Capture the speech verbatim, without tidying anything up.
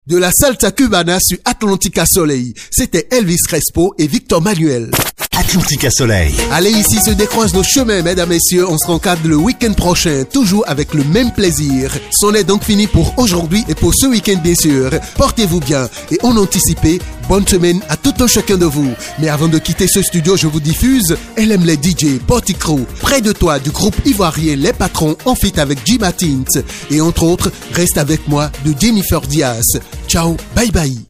De la salsa cubana sur Atlantica Soleil. C'était Elvis Crespo et Victor Manuel. Atlantica Soleil. Allez, ici se décroisent nos chemins, mesdames, messieurs. On se rencontre le week-end prochain, toujours avec le même plaisir. C'en est donc fini pour aujourd'hui et pour ce week-end, bien sûr. Portez-vous bien et on anticipé, bonne semaine à tout un chacun de vous. Mais avant de quitter ce studio, je vous diffuse Elle aime les D J, Party Crew, près de toi, du groupe ivoirien Les Patrons, en feat avec G Martins. Et entre autres, reste avec moi de Jennifer Diaz. Ciao, bye bye.